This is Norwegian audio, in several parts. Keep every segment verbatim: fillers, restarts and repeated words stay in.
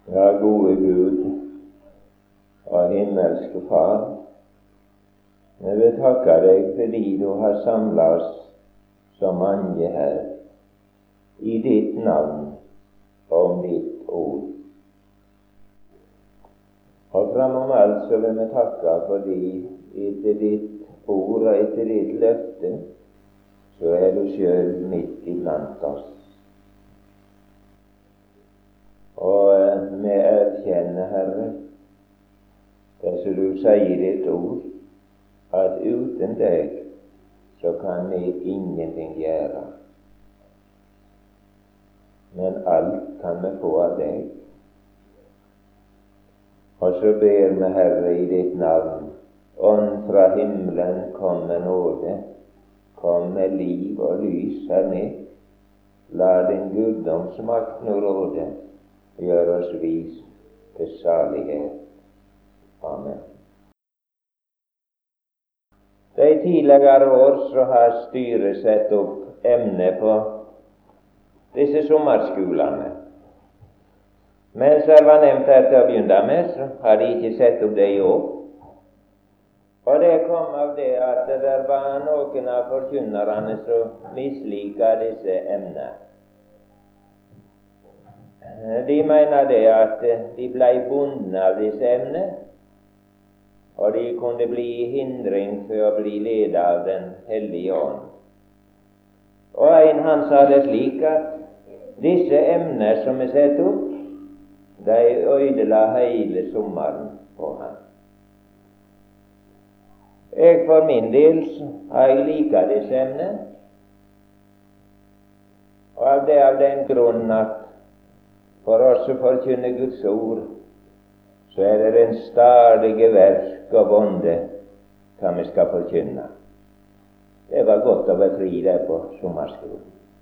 Ja, gode Gud og himmelske Far, jeg vil takke deg fordi du har samlet oss så mange her i ditt navn og om ditt ord. Og framom alt så vil vi takke fordi etter ditt ord og etter ditt løfte så er du selv midt iblant oss. Og vi erkjenner, Herre, det som du sier i ditt ord, at uten deg så kan vi ingenting gjøre. Men alt kan vi få av deg. Og så ber vi, Herre, i ditt navn, ånd fra himmelen, kom med nåde, kom med liv og lys her ned. La din guddomsmakt nå råde, gjør oss vis til salighet. Amen. De tidligere år så har styret sett opp emne på disse sommerskolene. Men som var nevnt her til å begynne med, så har de ikke sett opp det i år. Og det kom av det at det var noen av forkynnerne som misliker disse emner. De mener det at de ble bundet av disse emner, og de kunne bli hindring for å bli ledet av Den hellige ånd. Og en han sa det slik at disse emner som er satt opp, de ødela hele sommeren på ham. Jeg for min del har jeg liket disse emner, og av det av den grunn at for oss som forkynner Guds ord, så er det en stadige verk og vonde hva vi skal forkynne. Det var godt å være fri der på sommerskolen.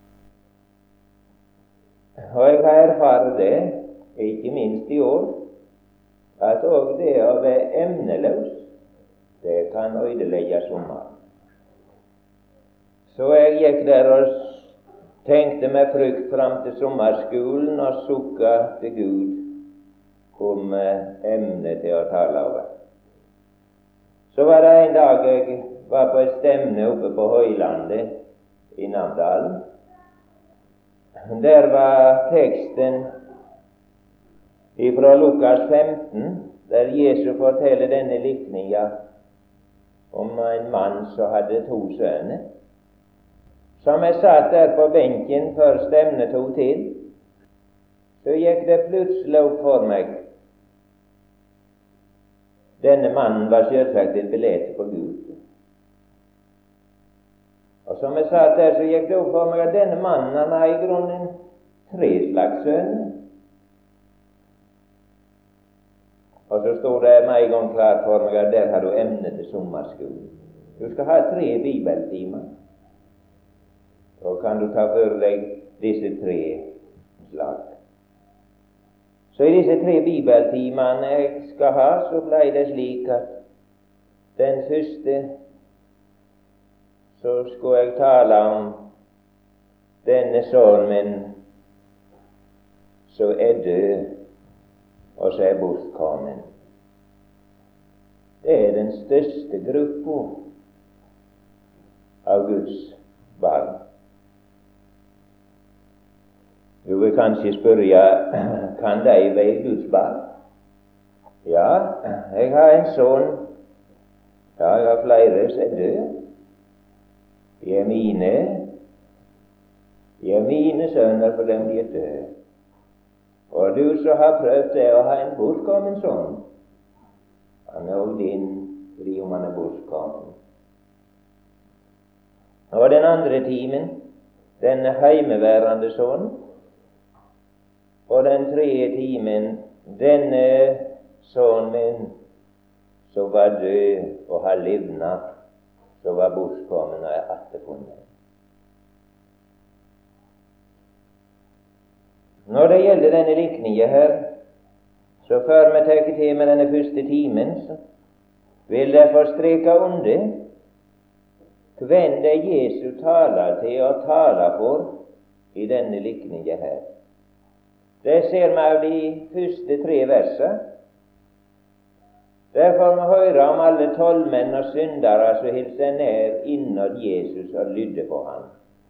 Og jeg har erfart det, ikke minst i år, at også det å være emneløs, det kan ødelegge sommeren. Så jeg gikk der og tenkte med frykt fram til sommerskolen og sukka til Gud om emnet til å tale over. Så var det en dag jeg var på et stevne oppe på Høylandet i Namdalen. Der var teksten ifra Lukas femten, der Jesus forteller denne likninga om en mann som hadde to sønner. Som jeg satt der på benken før stevnet tok til, så gikk det plutselig opp for meg. Denne mannen var selvsagt et bilde på Gud. Og som jeg satt der, så gikk det opp for meg at denne mannen, han har i grunnen tre slags sønner. Og så stod det med en gang klart for meg at der har du emnet til sommerskolen. Du skal ha tre bibeltimer. Og kan du ta for deg disse tre slag. Så i disse tre bibeltimene jeg skal ha, så ble det slik at den første så skulle jeg tale om denne sønnen min som er død, og så er bortkommen. Det er den største gruppa av Guds barn. Du vil kanskje spørre, kan de være Guds barn? Ja, jeg har en sønn. Ja, jeg har flere som er døde. De er mine. De er mine sønner for dem de er døde. Og du som har prøvd det å ha en bortkommen sønn, han er også din, fordi om han er bortkommen. Og den andre timen, den heimeværende sønn. Og den tredje timen, denne sønnen min, som var død og har livnet, som var bortkommen og er attefunnet. Når det gjelder denne likningen her, så før vi tar til med denne første timen, så vil jeg få streke under hvem det Jesus taler til og taler for i denne likningen her. Det ser vi av de første tre versene. Derfor må vi høre om alle tollmenn og syndere som hilste nær innad Jesus og lydde på ham.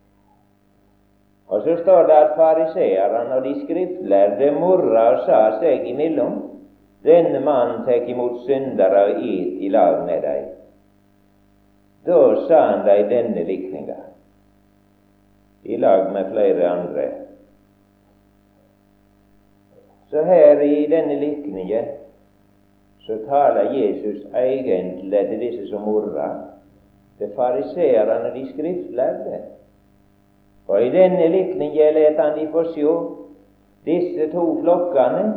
Og så står det at fariseerne og de skriftlærde morra og sa seg imellom: denne mannen tek imot syndere og et i lag med deg. Da sa han dei denne likninga, i lag med flere andre. Så her i denne likninga så taler Jesus egentlig til disse som morra, til fariseerne og de skriftlærde. Og i denne likninga let han de få sjå disse to flokkene.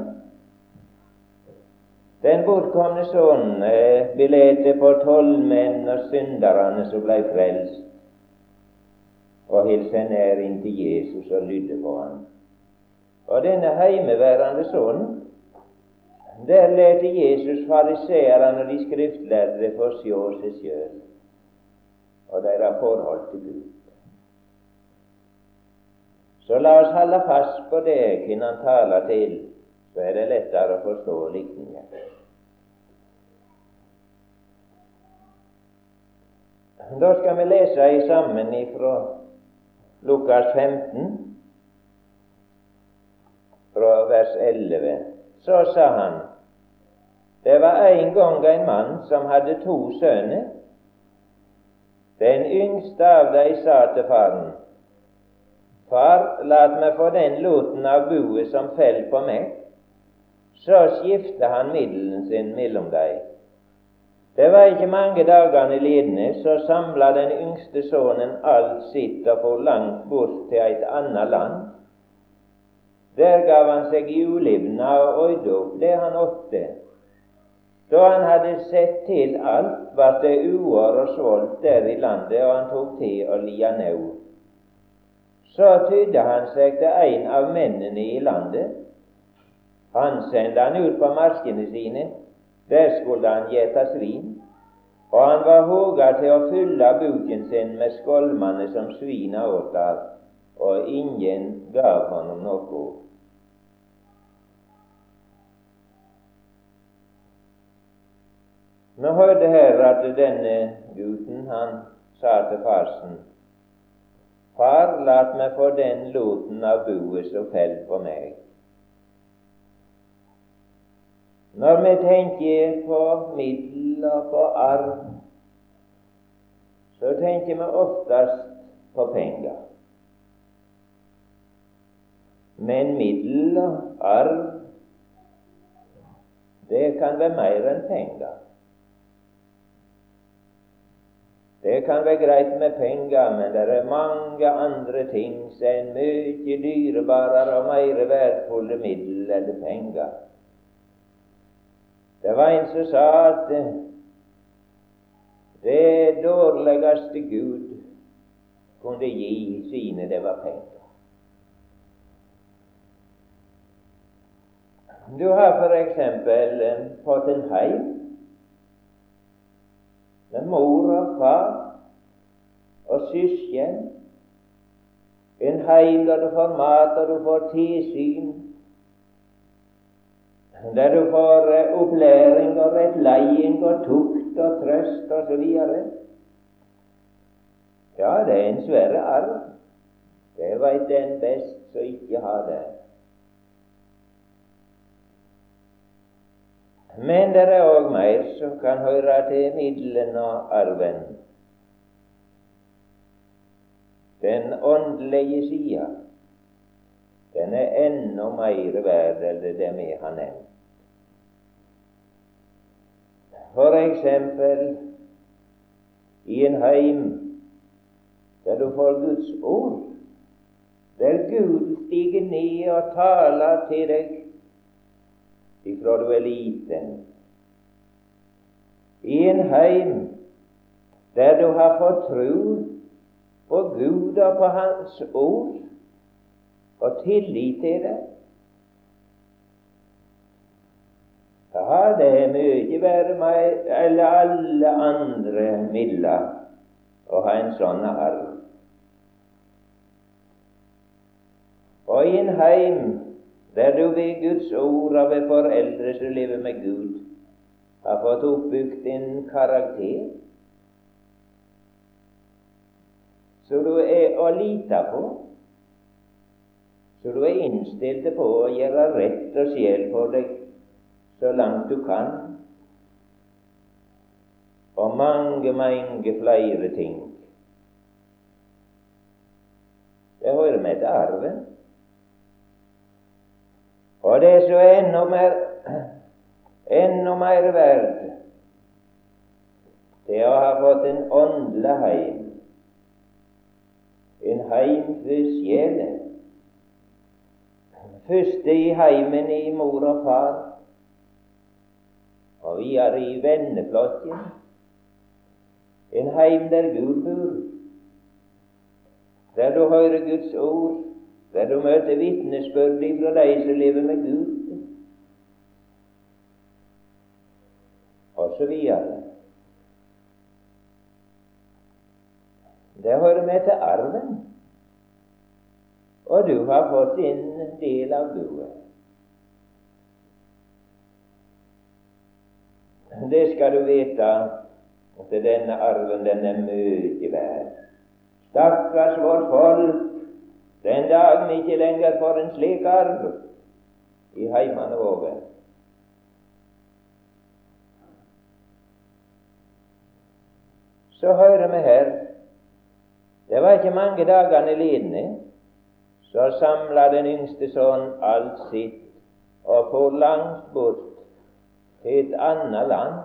Den bortkomne sønnen eh, bilete på tollmenn og synderne som blei frelst, og hilste nær inntil Jesus og lydde på ham. Og denne heimeværende sønnen, der lette Jesus fariseerne og de skriftlærde få sjå seg sjøl og deres forhold til Gud. Så la oss holde fast på det hvem han taler til, så er det lettere å forstå likningen. Da skal vi lese i sammen ifra Lukas femten, fra vers elleve. Så sa han: det var en gang en mann som hadde to sønner. Den yngste av dem sa til faren: far, lat meg få den loten av boet som fell på meg. Så skifte han middelen sin mellom dem. Det var ikke mange dagene lidende, så samla den yngste sønnen alt sitt og for langt bort til et annet land. Der gav han seg i ulivna og øyde opp det han åtte. Da han hadde sett til alt, var det uår og svolt der i landet, og han tok til å lia nød. Så tydde han seg til en av mennene i landet. Han sendte han ut på markene sine. Der skulle han gjete svin, og han var håga til å fylle buken sin med skolmene som svina åt av, og ingen gav honom noe. Vi hørte her at denne gutten, han sa til farsen: far, lat meg få den loten av boet som fell på meg. Når vi tenker på middel og på arv, så tenker vi oftest på penger. Men middel og arv, det kan være mer enn penger. Det kan være greit med penger, men det er mange andre ting som er mye dyrebarere og mer verdfulle middel enn penger. Det var en som sa at det dårligste Gud kunne gi sine, det var penger. Du har for eksempel fått en heim med mor og far og søsken, en heim der du får mat og du får tilsyn, der du får uh, opplæring og rettledning og tukt og trøst og så videre. Ja, det er en svære arv. Det vet den best som ikke har det. Men det er òg mer som kan høre til middelen og arven. Den åndelige sida, den er enda mer verd enn det vi har nevnt. For eksempel i en heim der du får Guds ord, der Gud stiger ned og taler til deg ifra du er liten. I en heim der du har fått tro på Gud og på Hans ord og tillit til det. Ja, det er mye verre med eller alle andre midler å ha en sånn arv. Og i en heim der du ved Guds ord og ved foreldre som lever med Gud har fått oppbygd en karakter så du er å lite på, så du er innstilt på å gjøre rett og sjel for deg så langt du kan, og mange, mange flere ting. Det hører med til arven. Og det som er enda mer, enda mer verd, det er å ha fått en åndelig heim, en heim for sjelen. Første i heimen i mor og far, og videre i venneflokken. En heim der Gud bor, der du hører Guds ord, der du møter vitnesbyrd fra deg som lever med Gud, og så videre. Det hører med til arven, og du har fått en del av godet. Det skal du vite, at denne arven, den er mye verd. Stakkars vårt folk, den dagen ikke lenger får en slik arv i heimene våre. Så hører vi her, det var ikke mange dagene lidende, så samla den yngste sønn alt sitt og for langt bort til et annet land.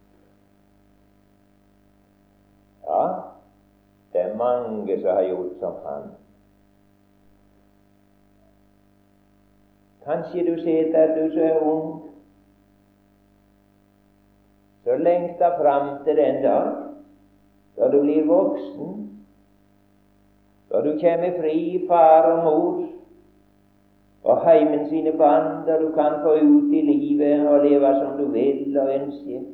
Ja, det er mange som har gjort som han. Kanskje du sitter, du som er ung, så lengter fram til den dag da du blir voksen, da du kommer fri far og mor og heimen sine bånd, da du kan få ut i livet og leve som du vil og ønsker.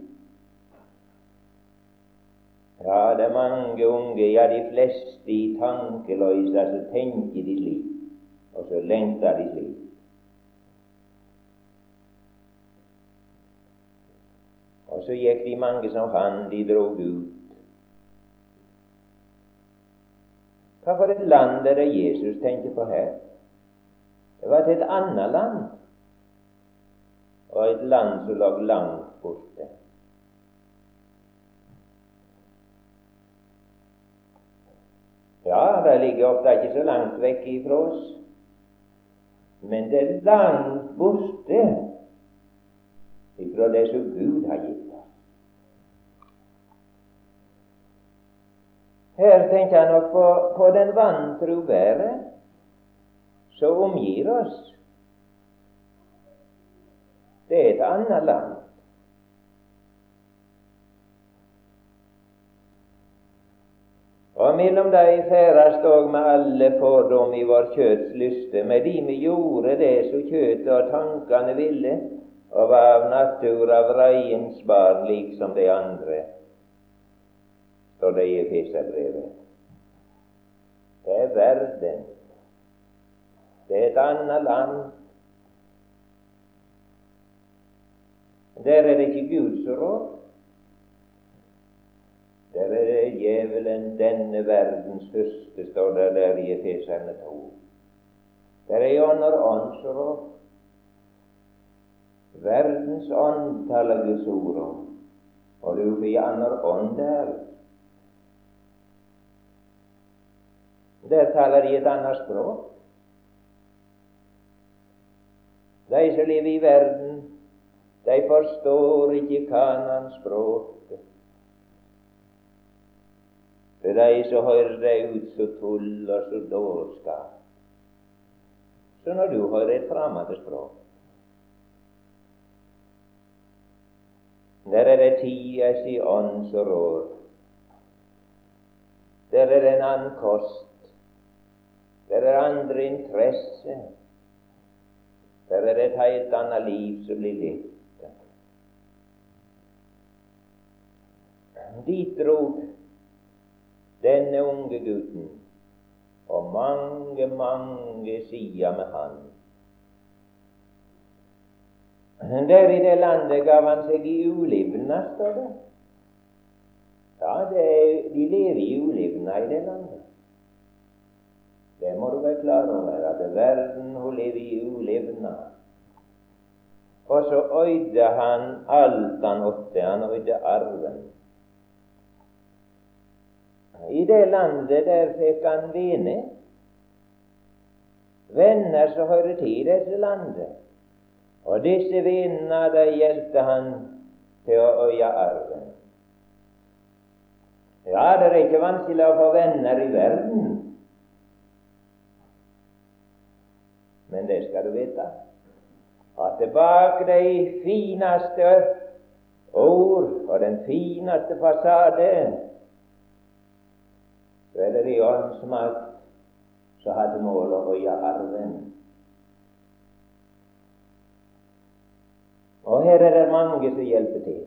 Ja, det er mange unge, ja, de fleste i tankeløysa, så tenker de slik, og så lengter de slik. Og så gikk de mange som han, de drog ut. Hva for et land er det Jesus tenker på her? Det var til et annet land, og et land som lå langt borte. Ja, det ligger ofte ikke så langt vekk ifra oss, men det er langt borte ifra det som Gud har gitt oss. Her tenker jeg nok på, på den vantro været som omgir oss. Det er et annet land. Og mellom de ferdast og med alle fordom i vår kjøtts lyste, med de vi gjorde det så kjøttet og tankene ville, og var av natur av reiens barn, liksom de andre, står det i Efeserbrevet. Det er verden. Det er et annet land. Der er det ikke Gud som rår. Der er det djevelen, denne verdens fyrste, står det der i Efeserne to. Der er ånder ånd som rår. Verdens ånd taler Guds ord om, og du får gjerne ånd der. Der taler de et annet språk. De som lever i verden, de forstår ikke Kanans språk. For de som hører det ut så tull og så dårskap. Så når du hører et fremmed språk, der er det tidas i ånd som rår. Der er det en annen kost. Der er andre interesse. Der er det et helt annet liv som blir levd. Dit drog denne unge gutten, og mange, mange sider med han. Der i det landet gav han seg i ulivna, står det. Ja, det, de lever i ulivna i det landet. Det må du være klar over, at verden hun lever i ulivna. Og så øyde han alt han åtte, han øyde arven. I det landet der fikk han venner, venner som hører til i dette landet. Og disse vennene, de hjelpte han til å øye arven. Ja, det er ikke vanskelig å få venner i verden, men det skal du vite, at bak de fineste ord og den fineste fasade, så er det de åndsmakt som hadde mål å øye arven. Og her er det mange som hjelper til.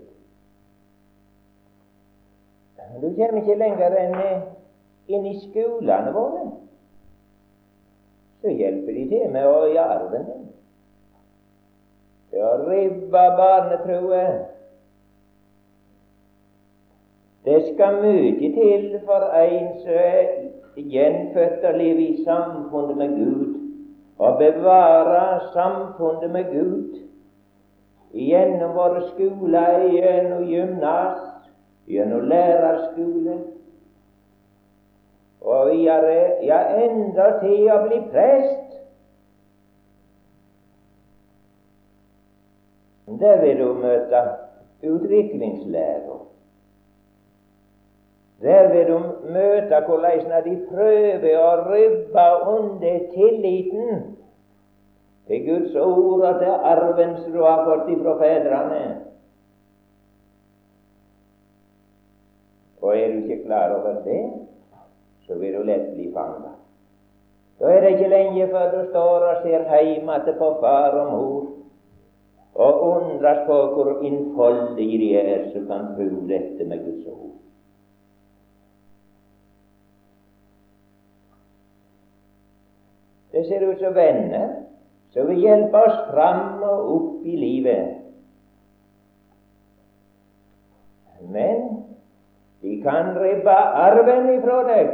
Du kommer ikke lenger enn inn i skolene våre. Så hjelper de til med å øye arven din. Til å ribbe barnetroe. Det skal mye til for en som er gjenfødt og lever i samfunnet med Gud, og bevare samfunnet med Gud gjennom våre skoler, gjennom gymnas, gjennom lærerskole, og videre, ja, enda til å bli prest. Der vil du møte utviklingslærer. Der vil du møte hvordan de prøver å ribbe under tilliten til Guds ord og til arven som du har fått ifra fedrene. Og er du ikke klar over det, så vil du lett bli fanget. Da er det ikke lenge før du står og ser hjemme på far og mor, og undres på hvor innfoldige de er som kan tro dette med Guds ord. Det ser ut som venner som vil hjelpe oss fram og opp i livet. Men de kan ribbe arven ifra deg.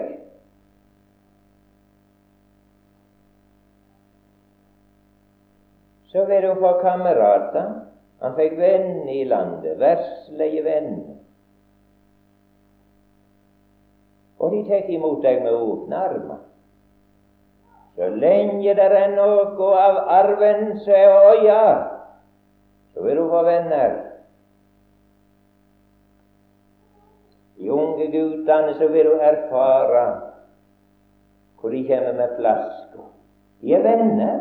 Så vil du få kamerater. Han fikk venner i landet, verslige venner. Og de tar imot deg med åpne armer. Så lenge det er noe av arven som er å øye, så vil du få venner. De unge guttene så vil du erfare hvor de kommer med flasker. De er venner.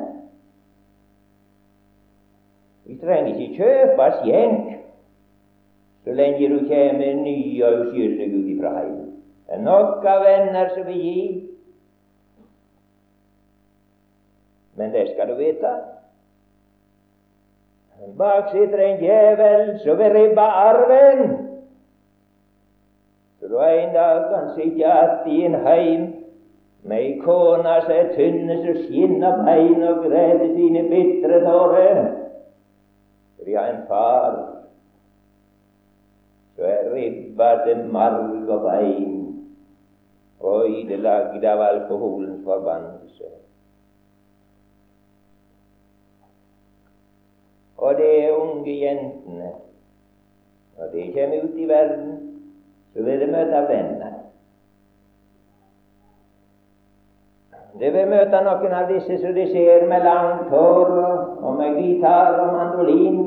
Vi trenger ikke kjøpe skjenk så lenge du kommer ny og uskyldig ut ifra heimen. Det er nok av venner som vil gi. Men det skal du vite. Bak sitter en djevel som vil ribbe arven. Så du en dag kan sitte att i en heim med ei kone som er tynne, som skinner bein og græter sine bitre tårer. For de har en far som er ribba til marg og bein og ødelagd av alkoholens forbannelse. Og det er unge jentene, og de kommer ut i verden, så vil de møte venner. De vil møte noen av disse som de ser med langt hår og med gitar og mandolin.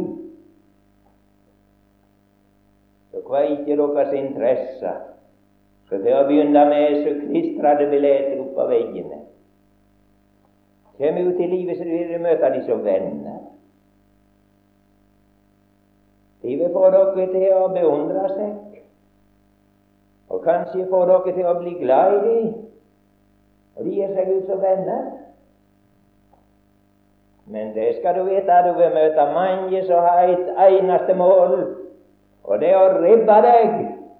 Så kveiter deres interesse. Så til å begynne med så klistrer det billetter opp på veggene. Kommer ut i livet så vil de møte de som venner. De vil få dere til å beundre seg, og kanskje få dere til å bli glad i dem, og de gir seg ut som venner. Men det skal du vite, at du vil møte mange som har et eneste mål, og det er å ribbe deg.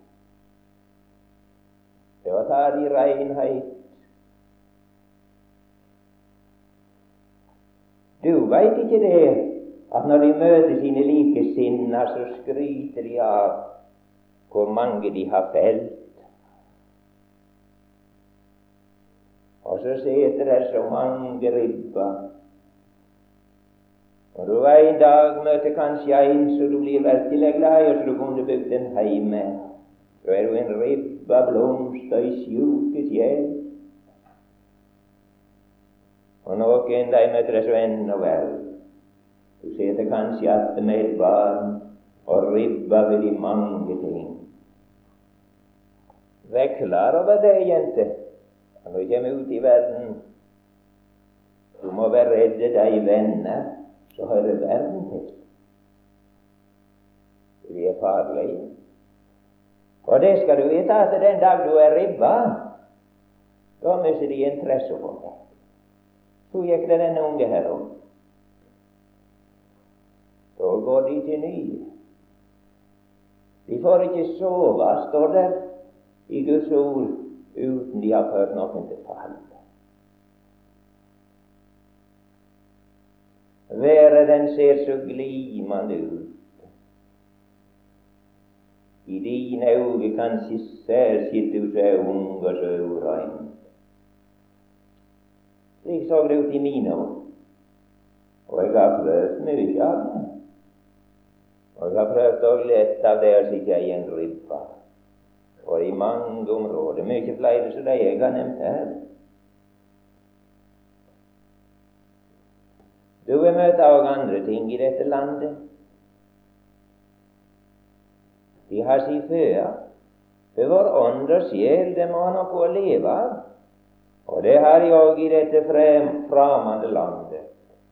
Det er å ta de renhet. Du vet ikke det, at når de møter sine likesinner, så skryter de av hvor mange de har felt. Og så sitter det så mange ribber. Og du en dag møter kanskje en så du blir virkelig glad i, og så du kunne bygd en heim med. Så er du en ribba blomst og i sjuke sjel. Og noen de møter det så enda verre. Du sitter kanskje att med et barn og ribba ved de mange ting. Vær klar over det, jente. Når du kommer ut i verden, du må være redde de venner så hører verden til. De er farlige. Og det skal du vite, at den dag du er ribba, da mister de interesse for deg. Så gikk det denne unge her om. Da går de til nye. De får ikke sove, står der i Guds ord, uten de har ført noen til fall. Været den ser så glimende ut. I dine øyne kanskje særskilt du så er ung og så urein. Slik så det ut i mine år. Og jeg har prøvd mye av det. Og jeg har prøvd å lette av det å sitte i en ribba. Og i mange områder, mye flere som de jeg har nevnt her. Du vil møte også andre ting i dette landet. De har sin føde. For vår ånd og sjel, det må ha noe å leve av. Og det har de også i dette fremmede landet.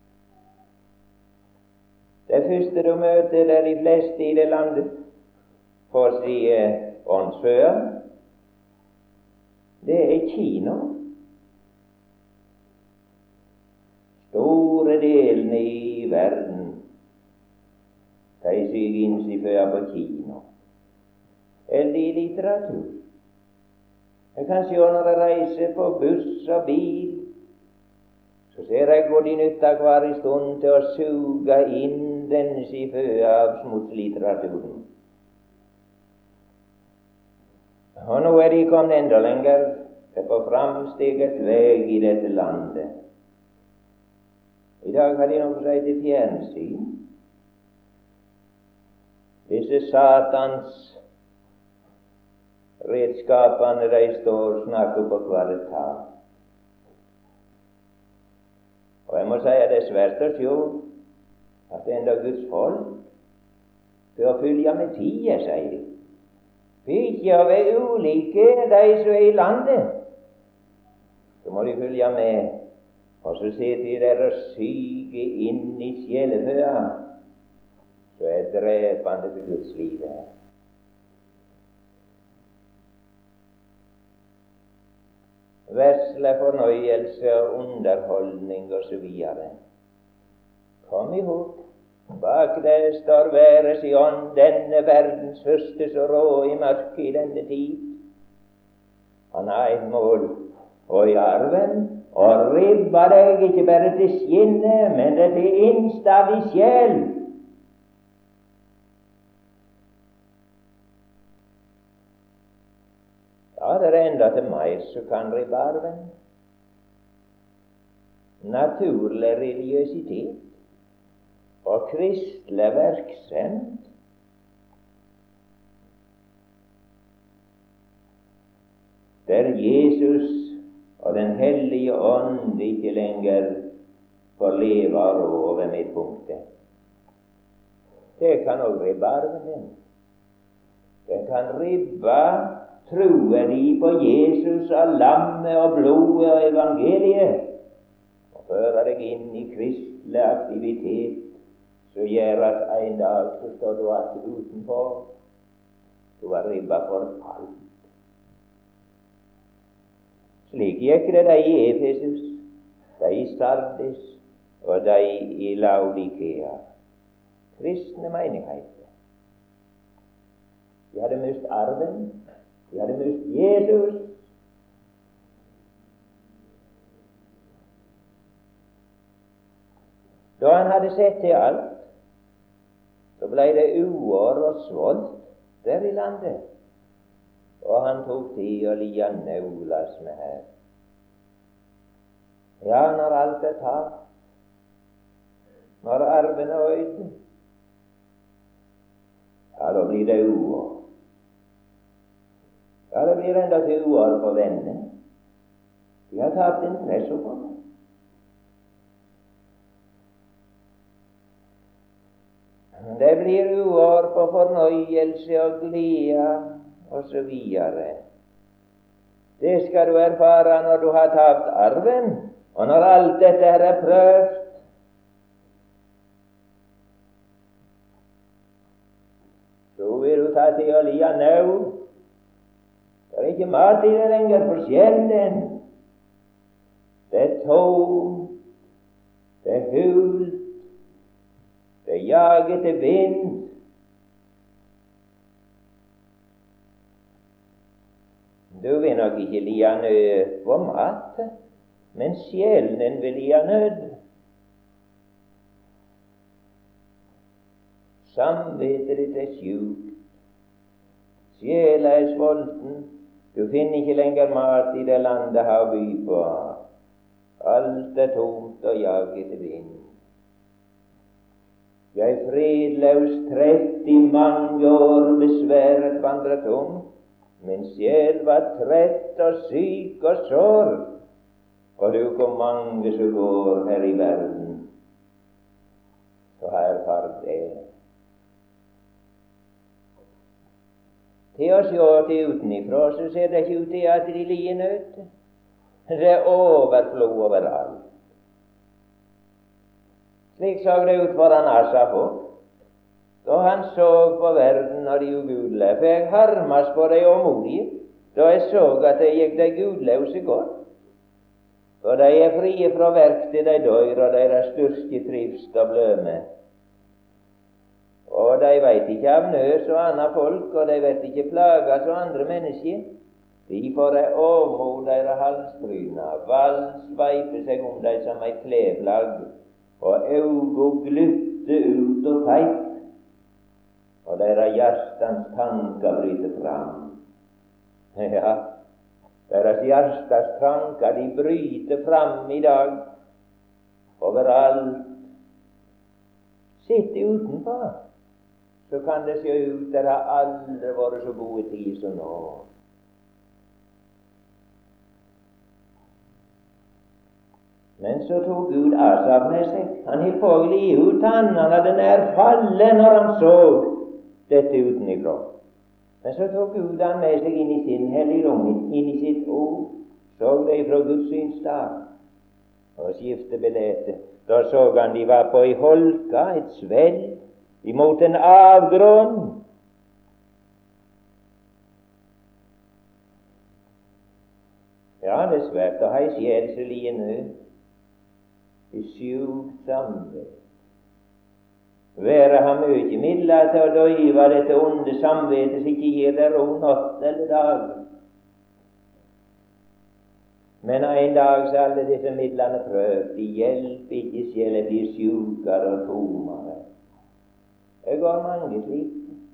Det første du møter, der de fleste i det landet får si åndsføde, det er kino. Store delene i verden, de syr inn sin føde på kino. Eller i litteratur. Jeg kan se når jeg reiser på buss og bil, så ser jeg hvor de nytter hver i stund til å suge inn denne sin føde av smutslitteraturen. Og nå er de kommet enda lenger på framsteget vei i dette landet. I dag har de noe som heter fjernsyn. Disse satans redskapene, de står og snakker på hver tak. Og jeg må si at det er svært å se at det er enda Guds folk for å følge med tida, sier de. For ikke å være ulike de som er i landet, så må de følge med. Og så sitter de der og syker inn i sjeleføda, så er drepende for Guds livet. Vesle fornøyelse og underholdning og så videre. Kom ihåg, bak det står været i ånd, denne verdens første så rå i mørket i denne tid. Han har et mål, og i arven, og ribba deg ikke bare til skinnet, men det til innstadig sjel. Ja, det er enda til meg som kan ribbe arven. Naturlig religiøsitet og kristelig virksomhet. Der Jesus og Den hellige ånd ikke lenger får leve og rå ved midtpunktet. Det kan også ribbe arven din. Det kan ribbe troen de på Jesus og lammet og blodet og evangeliet, og føre deg inn i kristelig aktivitet, så gjør at en dag så står du alltid utenfor. Du har ribba for fall. Slik gikk det de i Efesus, de i Sardis og de i Laodikea. Kristne menigheter. De hadde mist arven, de hadde mist Jesus. Da han hadde sett til alt, så ble det uår og svolt der i landet. Og han tok tid å lia neulas med her. Ja, når alt er tapt, når arven er øyden, ja, da blir det uår. Ja, det blir enda til uår på vennene. De har tapt interesse på det. Det blir uår på fornøyelse og glede og så videre. Det skal du erfare når du har tapt arven, og når alt dette her er prøvd. Så vil du ta til å lia nå. Det er ikke mat i det lenger for sjelen. Det er tomt, det er hult, det er jaget til vind. Du vil nok ikke lia nød for mat, men sjelen vil lia nød. Samvittet ditt er sjukt, sjela er sulten, du finner ikke lenger mat i det landet har by på. Alt er tomt og jaget til vind. Jeg fredløs trett i mange år besværet vandret om. Min sjel var trett og syk og sår, og det er jo ikke mange som går her i verden. Så her var det. Til å se til utenifra, så ser det ikke ut til at de lider nød. Det er overflod overalt. Slik så det ut foran Asafot, da han så på verden og de ugudelige. For jeg harmas på de åmodige, da jeg så at det gikk de gudløse godt. For de er frie fra verk til de dør, og deres styrke trivs og bløme. Og de veit ikke av nød som andre folk, og de vet ikke plaga som andre mennesker. De får ei åmod deres halstryna, vals sveiper seg om dei som ei kleflagg, og augo glutte ut og feit, og deres hjertans tanker bryter fram. Ja, deres hjertans tanker, de bryter fram i dag, overalt. Sitt utenfor, så kan det se ut der har aldri vært så gode tid som nå. Men så tok Gud Asaf med seg. Han hitt pågelig ut han. Han hadde nær fallet når han så dette utenifra. Men så tok Gud han med seg inn i sin helligdom, inn i sitt ord. Så det fra Guds synstad. Og skifte bildet. Da så han de var på ei holka, et svell, imot en avgrunn. Ja, det er svært å ha ei sjel som lider nød. I sjukt samvett. Være har mye midler til å døyve dette onde samvettet som ikke gir det ro natt eller dag. Men en dag så alle disse midlene prøvd, de hjelper ikke, sjelen blir sjukere og tommere. Det går mange slik.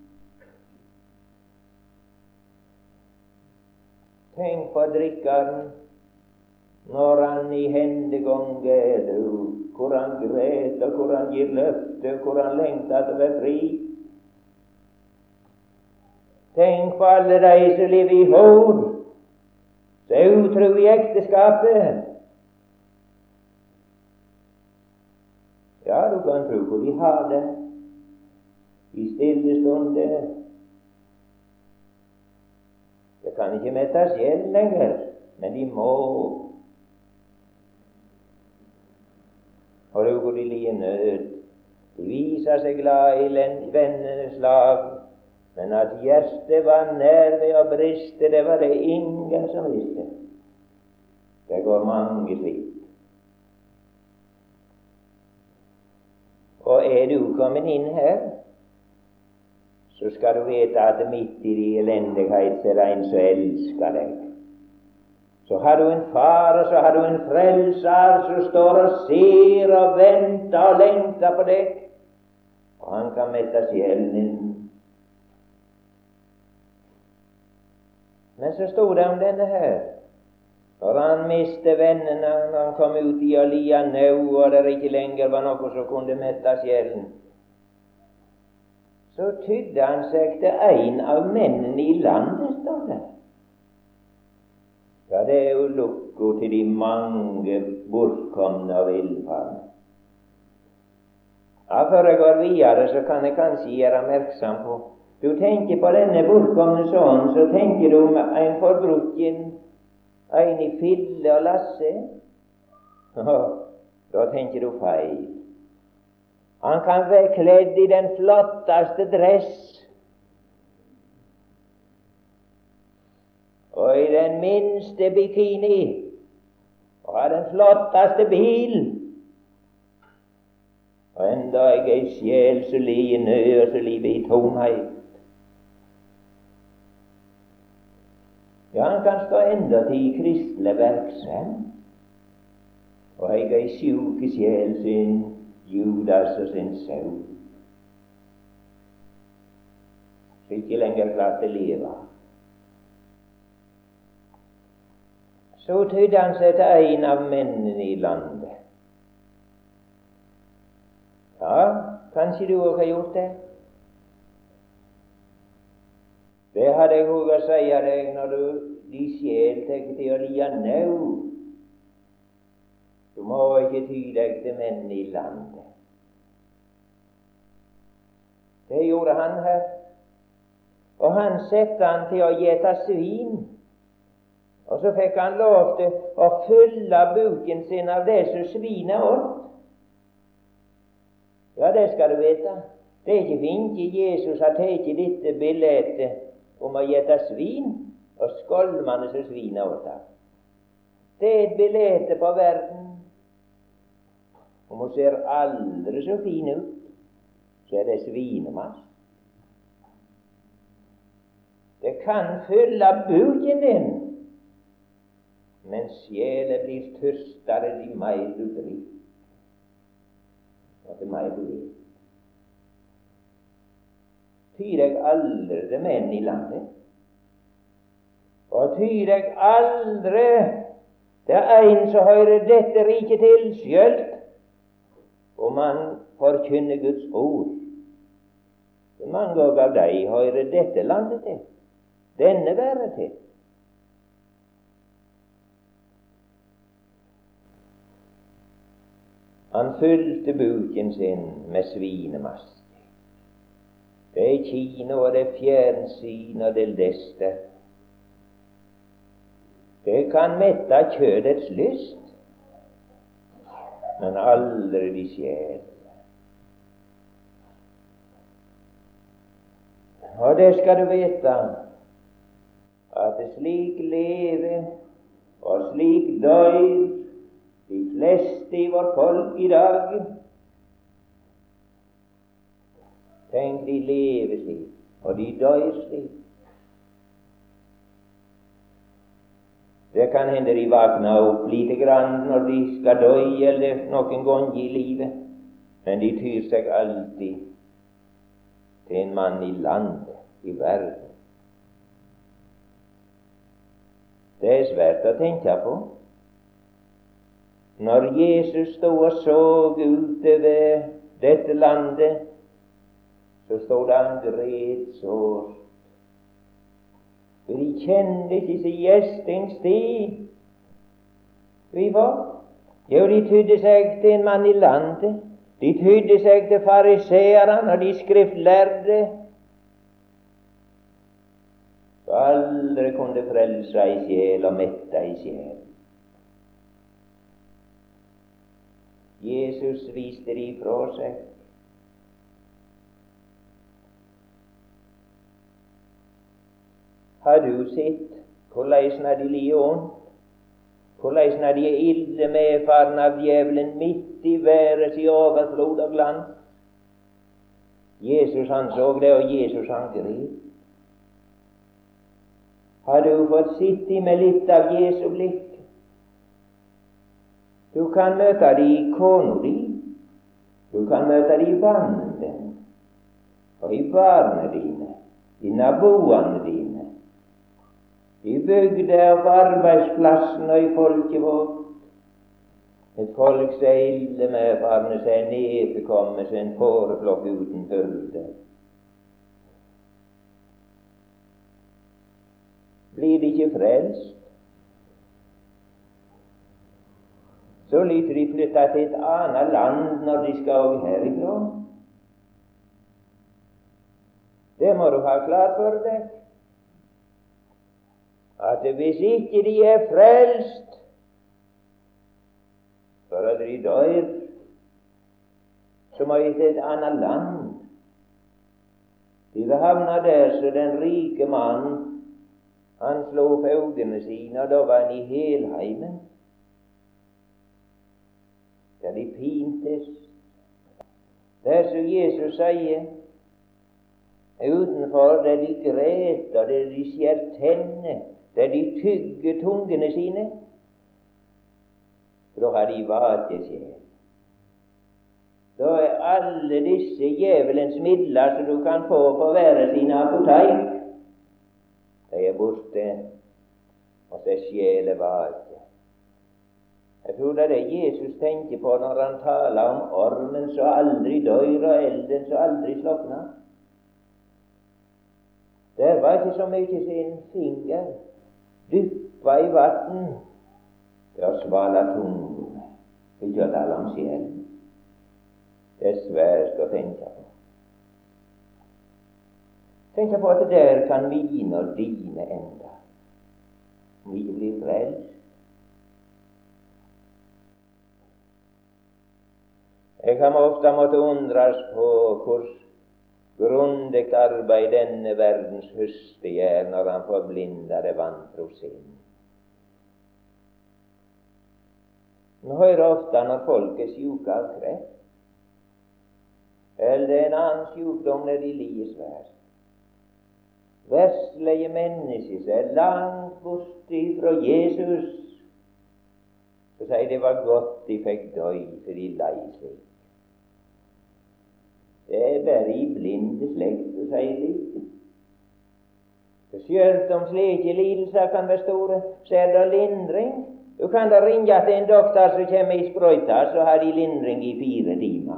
Tenk på drikkeren, når han i hendegang edru, hvor han gret, og hvor han gir løfte, hvor han lengter til å være fri. Tenk på alle de som lever i hår, som er utro i ekteskapet. Ja, du kan tro hvor de har det i stille stunder. Det kan ikke mette sjel lenger, men de må. Og hvor de lider nød. De viser seg glad i vennenes lag, men at hjertet var nær ved å briste, det var det ingen som visste. Det går mange slik. Og er du kommet inn her, så skal du vite at midt i de elendighet er det en som elsker deg. Så har du en far, og så har du en frelser som står og ser og venter og lengter på deg. Og han kan mette sjelen din. Men så stod det om denne her, når han mistet vennene, når han kom ut i å lia nå, og det ikke lenger var noe som kunne mette sjelen, så tydde han seg til en av mennene i landet, står det. Ja, det er jo lukko til de mange bortkomne og villfarne. Ja, før jeg går videre, så kan jeg kanskje gjøre oppmerksom på, du tenker på denne bortkomne sønnen, så tenker du om en forbrukken, en i Fille og Lasse. Da tenker du feil. Han kan være kledd i den flotteste dress, og i den minste bikini, og ha den flotteste bil, og enda jeg er i sjel som ligger i nød og som ligger i tomhet. Ja, han kan stå enda til i kristelig virksomhet, og jeg er i sjuk i sjel sin Judas og sin sau, som ikke lenger klarte å leve. Så tydde han seg til en av mennene i landet. Ja, kanskje du også har gjort det? Det hadde jeg også å si deg når du de sjel tenker til å lia nå. Du må ikke ty deg til menn i landet. Det gjorde han her. Og han sette han til å gjete svin. Og så fikk han lov til å fylle buken sin av det som svinet åt. Ja, det skal du vite. Det er ikke fint Jesus har tatt dette bildet om å gjete svin og skolmene som svinet åt. Det er et bilde på verden. Om hun ser aldri så fin ut, så er det svinemass. Det kan fylle buken din, men sjelen blir tørstere de mer du driver. Og til mer du vet. Ty deg aldri til menn i landet, og ty deg aldri til en som hører dette riket til, skjølt om man forkynner Guds ord. Så mange av deg hører dette landet til, denne verden til. Han fylte buken sin med svinemaske. Det er kino, og det er fjernsyn, og det er lester. Det kan mette kjødets lyst, men aldri de sjel. Og det skal du vite, at det slik lever og slik dør de fleste i vårt folk i dag. Tenk, de lever slik, og de dør slik. Det kan hende de vakner opp lite grann når de skal dø, eller noen gang i livet, men de tyr seg alltid til en mann i landet, i verden. Det er svært å tenke på. Når Jesus stod og så utover dette landet, så stod han gret sårt. For de kjente ikke sin gjestingstid. Hvorfor? Jo, de tydde seg til en mann i landet. De tydde seg til fariseerne og de skriftlærde. Så aldri kunne frelse ei sjel og mette ei sjel. Jesus viste de fra seg. Har du sett hvordan de lider ondt, hvordan de er ille medfaren av djevelen midt i værets i overflod og glans? Jesus han så det, og Jesus han grep. Har du fått sitte med litt av Jesu blikk? Du kan møte de i kona di, du kan møte de i vannet, og i barna dine, i naboene dine, i bygda og på arbeidsplassen og i folket vårt. Et folk som er ille med farne seg nedbekommet som en fåreflokk uten hyrde. Blir de ikke frelst, så lyter de flytte til et annet land når de skal også herifra. Det må du ha klart for deg, at hvis ikke de er frelst, for at de dør, så må de til et annet land. De vil havne der så den rike mannen, han slå opp øynene sine, og da var han i helheimen. Der de pintes. Det er som Jesus sier, utenfor der de græter, der de skjær tenner, der de tygger tungene sine, da har de vakesjel. Da er alle disse djevelens midler som du kan få på hver sine apotek, de er borte, og så er sjelen vake. Jeg tror det er det Jesus tenker på når han taler om ormen som aldri dør og elden som aldri slokner. Det var ikke så mye sin finger dyppa i vann til å svala tungen, ikke å tale om sjelen. Det er svært å tenke på. Tenk på at der kan mine og dine enda. Vi blir frelst. Jeg har ofte måttet undres på hvor grundig arbeid denne verdens høste gjør når han forblinder det vantro sinn. Nå hører ofte når folk er syke av kreft, eller en annen sykdom når de lider svært. Verslige mennesker som er langt borte fra Jesus, så sier det var godt de fikk dø, for de lei seg. Det er bare i blinde slekt å si slik. For selv om slike lidelser kan være store, så er det lindring. Du kan da ringe til en doktor som kommer i sprøyta, så har de lindring i fire timer.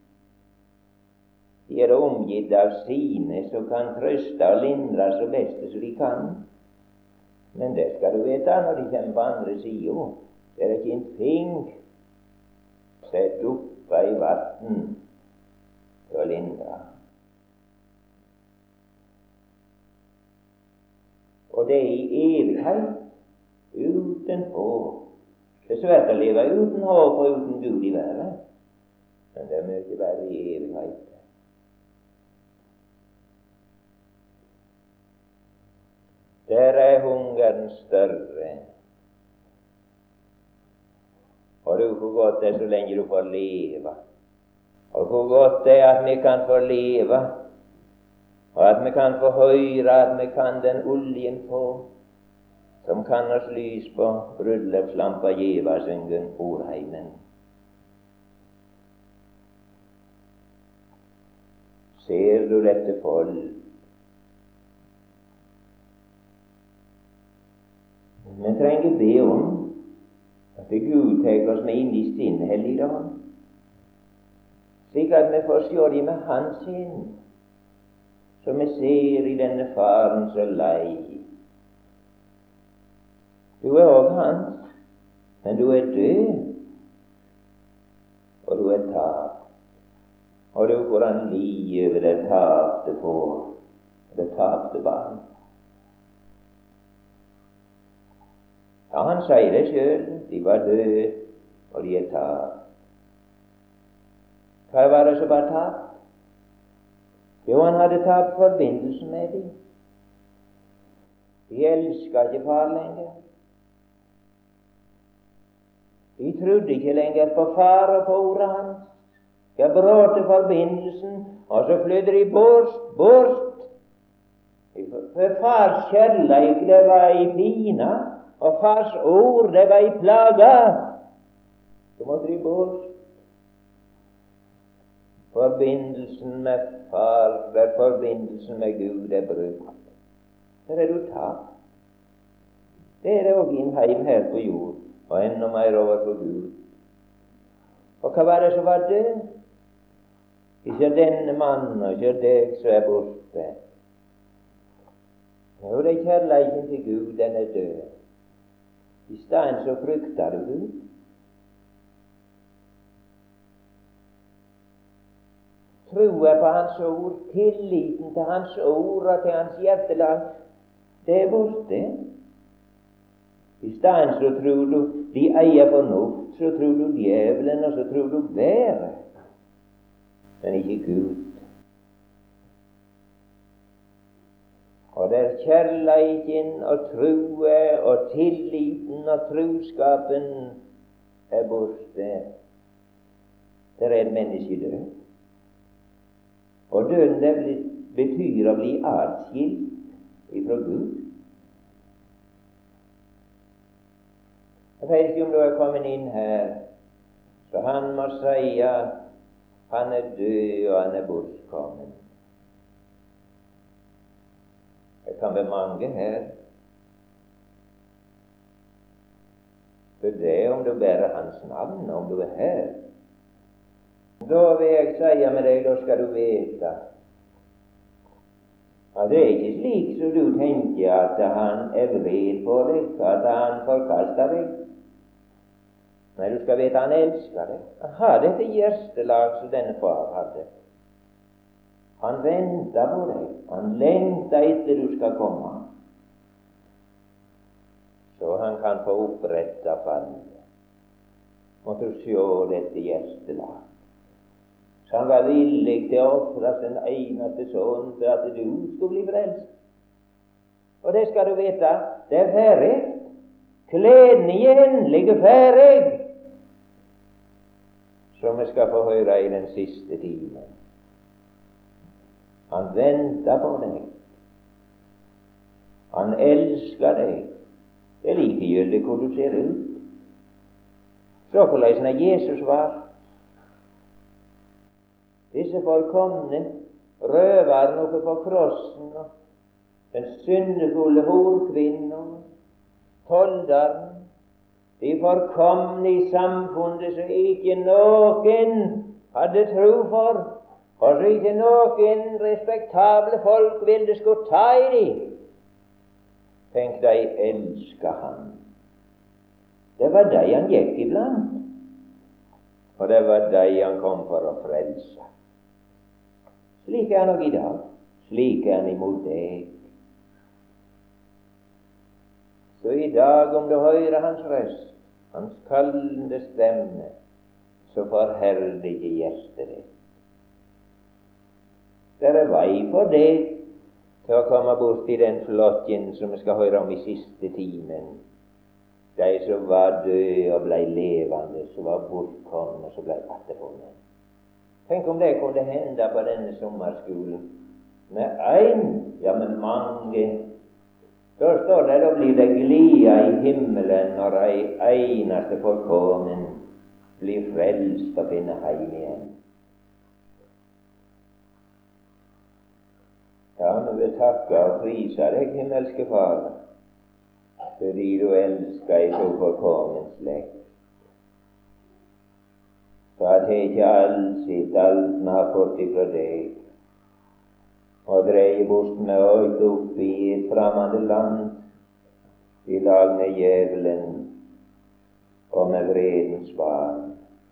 De er omgitt av sine som kan trøste og lindre så best som de kan. Men det skal du vite når de kommer på andre siden. Det er ikke en ting sett oppa i vann til å lindre. Og det er i evighet, uten håp. Det er svært å leve uten håp og uten Gud i verden, men det er mye verre i evighet. Der er hungeren større. Og du, hvor godt det er så lenge du får leve. Og hvor godt det er at vi kan få leve, og at vi kan få høre at vi kan den oljen få, som kan oss lys på bryllupslampa Gjevasyngen Orheimen. Ser du dette folk? Vi trenger be om at Gud tar oss med inn i sin helligdom, slik at vi får se dem med hans sinn, som vi ser i denne faren så lei. Du er også hans, men du er død, og du er tapt. Og du får han li over det tapte får, det tapte barn. Ja, han sier det selv, de var døde, og de er tapt. Hva var det som var tapt? Jo, han hadde tapt forbindelsen med dem. De elsket ikke far lenger. De trodde ikke lenger på far og på ordet hans. De bråte forbindelsen, og så flydde de bort, bort. For fars kjærleik, det var i pina, og fars ord, det var i plaga. Så måtte de bort. forbindelsen med Far, der forbindelsen med Gud er brutt, der er du tapt. Det er det også i en heim her på jord, og enda mer over på Gud. Og hva var det som var død? Ikke denne mannen, og ikke deg som er borte. Jo, det er kjærleiken til Gud, den er død. I stedet så frykter du Gud. Troa på Hans ord, tilliten til Hans ord og til Hans hjertelag, det er borte. I stedet så tror du de eier fornuft, så tror du djevelen, og så tror du været, men ikke Gud. Og der kjærleiken og troa og tilliten og troskapen er borte, der er et menneske død. Og døden det betyr å bli atskilt ifra Gud. Jeg vet ikke om du er kommet inn her, så han må si at han er død og han er bortkommen. Det kan være mange her. For det om du bærer hans navn, om du er her. Da vil jeg si med deg, da skal du vite at det er ikke slik som du tenker at han er vred på deg, at han forkaster deg. Nei, du skal vite han elsker deg. Han har dette hjertelag som denne far hadde. Han venter på deg. Han lengter etter du skal komme. Så han kan få oppretta fallet. Måtte du se dette hjertelag. Så han var villig til å ofre sin eneste sønn for at du skulle bli frelst. Og det skal du vite, det er ferdig. Kleden igjen ligger ferdig. Som vi skal få høre i den siste timen. Han venter på deg. Han elsker deg. Det er likegyldig hvor du ser ut. Så hvordan er Jesus var. Disse forkomne røverne oppe på krossen, og den syndefulle horkvinnen, tolderen, de forkomne i samfunnet som ikke noen hadde tro for, og så ikke noen respektable folk ville skulle ta i dem. Tenk, de elsker han. Det var de han gikk iblant, og det var de han kom for å frelse. Slik er han også i dag. Slik er han imot deg. Så i dag, om du hører hans røst, hans kallende stemme, så forherlige hjertet ditt. Det er vei for deg til å komme bort i den flokken som vi skal høre om i siste timen. De som var døde og ble levende, som var bortkomne og som ble atterfunnet. Tenk om det kunne hende på denne sommerskolen. Med ein, ja med mange. Da står det, da blir det glia i himmelen når ei eneste forkommen blir frelst og finner heim igjen. Ja, vi vil takke og prise deg, himmelske Far, fordi du elsker ei så forkommen slekt. For at jeg ikke alt sitt, alt vi har fått ifra deg, og dreie bort med øyt opp i et fremmede land, i lag med djevelen og med vredens barn.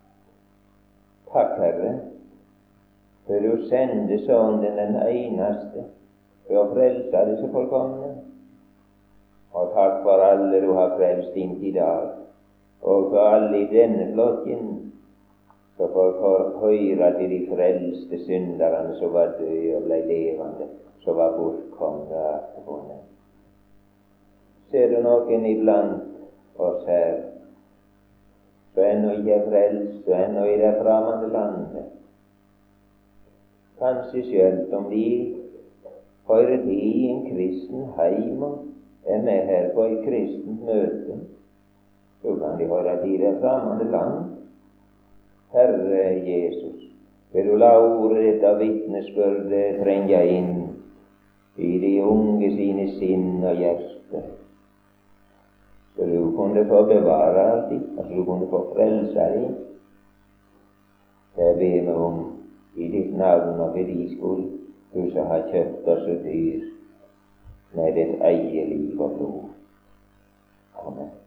Takk, Herre, for du sendte Sønnen den eneste for å frelse disse forkomne. Og takk for alle du har frelst inntil i dag, og for alle i denne flokken, så for å høre til de frelste synderne som var døde og ble levende, som var bortkomne og atterfunnet. Ser du noen iblant oss her, så ennå ikke er frelst, og ennå i det fremmede landet? Kanskje selv om de hører til i en kristen heim og er med her på et kristent møte, så kan de høre til i det fremmede land. Herre Jesus, Vil du la ordet ditt av vitnesbyrdet trenge inn i de unge sine sinn og hjerte, så du kunne få bevare dem, altså du kunne få frelse dem. Det ber vi om i ditt navn og for de skyld, du som har kjøpt oss så dyr med ditt eget liv og blod. Amen.